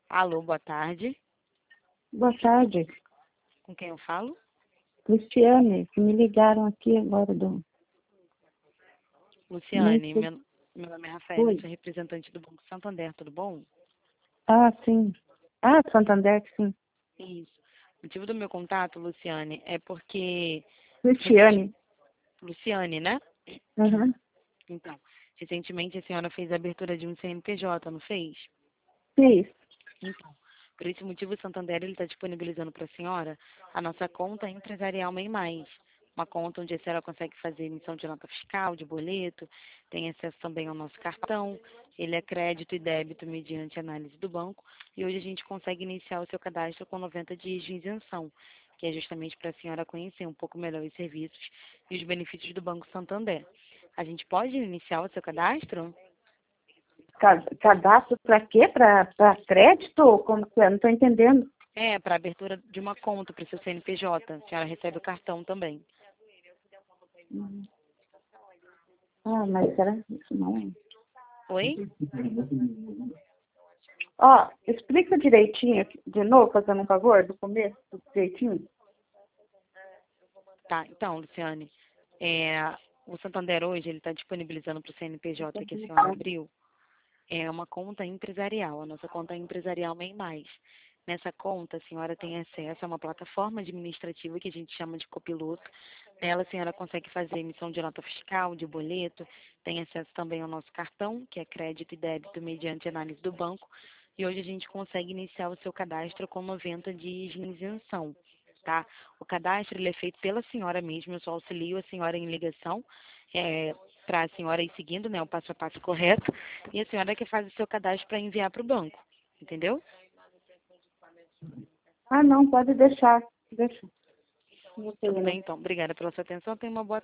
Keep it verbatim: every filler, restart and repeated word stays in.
Alô, boa tarde. Boa tarde, Com quem eu falo? Luciane, que me ligaram aqui agora do... Luciane, Muito... meu, meu nome é Rafael, eu Oi. sou representante do Banco Santander, tudo bom? Ah, sim. Ah, Santander, sim. Isso. O motivo do meu contato, Luciane, é porque... recenti- Luciane. Luciane, né? Uhum. Então, recentemente a senhora fez a abertura de um C N P J, não fez? Fiz. Então, por esse motivo, o Santander está disponibilizando para a senhora a nossa conta empresarial Mem Mais. Uma conta onde a senhora consegue fazer emissão de nota fiscal, de boleto, tem acesso também ao nosso cartão, ele é crédito e débito mediante análise do banco, e hoje a gente consegue iniciar o seu cadastro com noventa dias de isenção, que é justamente para a senhora conhecer um pouco melhor os serviços e os benefícios do Banco Santander. A gente pode iniciar o seu cadastro? Ca- Cadastro para quê? Para crédito? Como que é? Não estou entendendo. É, para abertura de uma conta para o seu C N P J. A senhora recebe o cartão também. Hum. Ah, mas será que isso não é? Oi? Ó, explica direitinho, aqui, de novo, fazendo um favor, do começo, do direitinho. Tá, então, Luciane, é, o Santander hoje ele está disponibilizando para o C N P J que a senhora abriu é uma conta empresarial, a nossa conta empresarial Mem Mais. Nessa conta, a senhora tem acesso a uma plataforma administrativa que a gente chama de copiloto. Nela, a senhora consegue fazer emissão de nota fiscal, de boleto, tem acesso também ao nosso cartão, que é crédito e débito mediante análise do banco. E hoje a gente consegue iniciar o seu cadastro com noventa dias de isenção, tá? O cadastro ele é feito pela senhora mesmo, eu só auxilio a senhora em ligação, é, para a senhora ir seguindo, né, o passo a passo correto, e a senhora que faz o seu cadastro para enviar para o banco, entendeu? Ah, não, pode deixar. Deixa. Não Tudo tem, bem, não. então. Obrigada pela sua atenção. Tenha uma boa